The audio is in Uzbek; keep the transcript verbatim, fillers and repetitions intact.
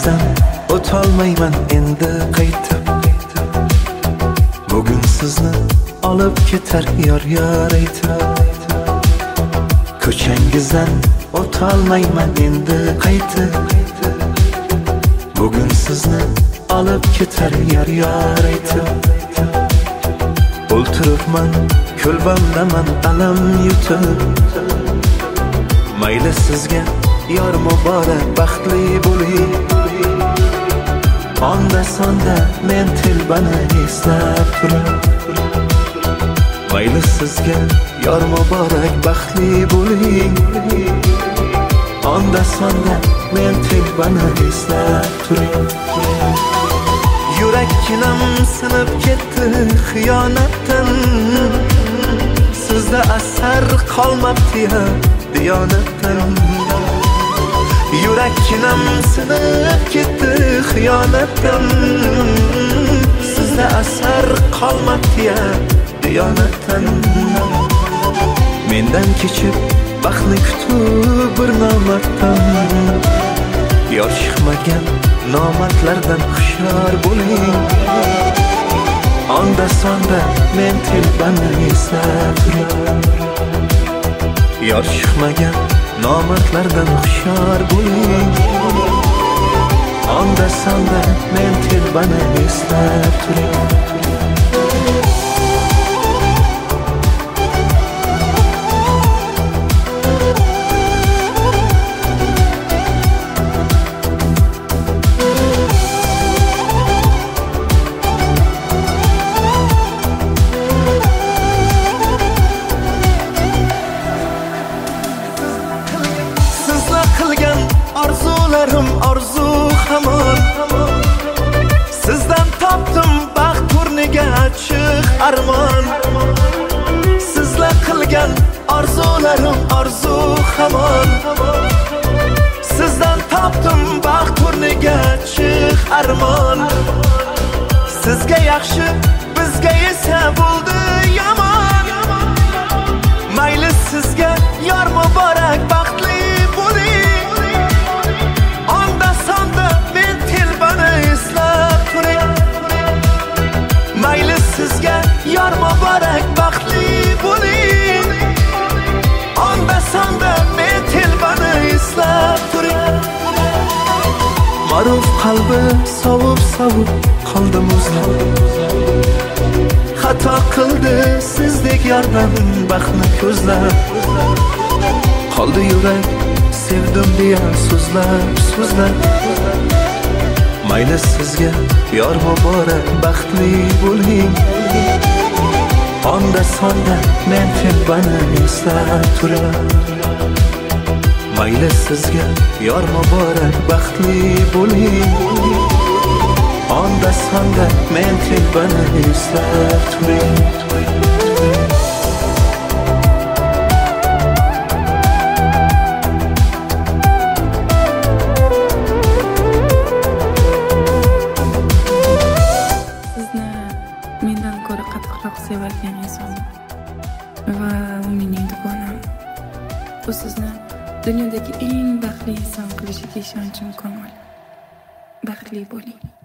Kuchangizdan o'tolmayman endi qaytib. Bugun sizni olib ketar yor yor aytib. Kuchangizdan o'tolmayman endi qaytib. Bugun sizni olib ketar yor yor aytib. O'ltiribman kulbamdaman alam yutib. Mayli sizga yor muborak baxtli bo'ling. Onda sonda men telbani eslab turib. Mayli sizga yor muborak baxtli bo'ling. Onda sonda men telbani eslab turib. Yurakkinam sinib ketdi xiyonatdan. Sizda asar qolmabdi ya diyonatdan. Yurakkinam sinib ketdi xiyonatdan. Sizda asar qolmabdi ya diyonatdan. Mendan kechib baxtni kutib bir nomarddan. Yor chiqmagan nomardlardan hushyor bo'ling. Onda sonda men telbani eslab turib. Yor chiqmagan nomardlardan hushyor bo'ling. Onda sonda men telbani eslab turib. Arzularim arzu hamon. Sizdan topdim baxt o'rniga achchiq armon. Sizlar qilgan arzularim arzu hamon. Sizdan topdim baxt o'rniga achchiq armon. Sizga yaxshi, bizga esa bo'ldi yomon. Mayli sizga yor muborak baxtli bo'ling. Sizga yor muborak baxtli bo'ling. Onda sonda men telbani eslab turing. Ma'ruf qalbi sovib sovib qoldi muzlab. Xato qildi sizdek yordan baxtni ko'zlab. Qoldi yurak sevdim deya so'zlab so'zlab. Mayli sizga yor muborak baxtli bo'ling. Onda sonda men telbani eslab turib. Mayli sizga yor muborak baxtli bo'ling. Onda sonda men telbani eslab turing. Mendan ko'ra qattiqroq sevadigan inson va u mening dugonam. U sizni dunyodagi eng baxtli inson qilishiga ishonchim komil. Baxtli bo'ling.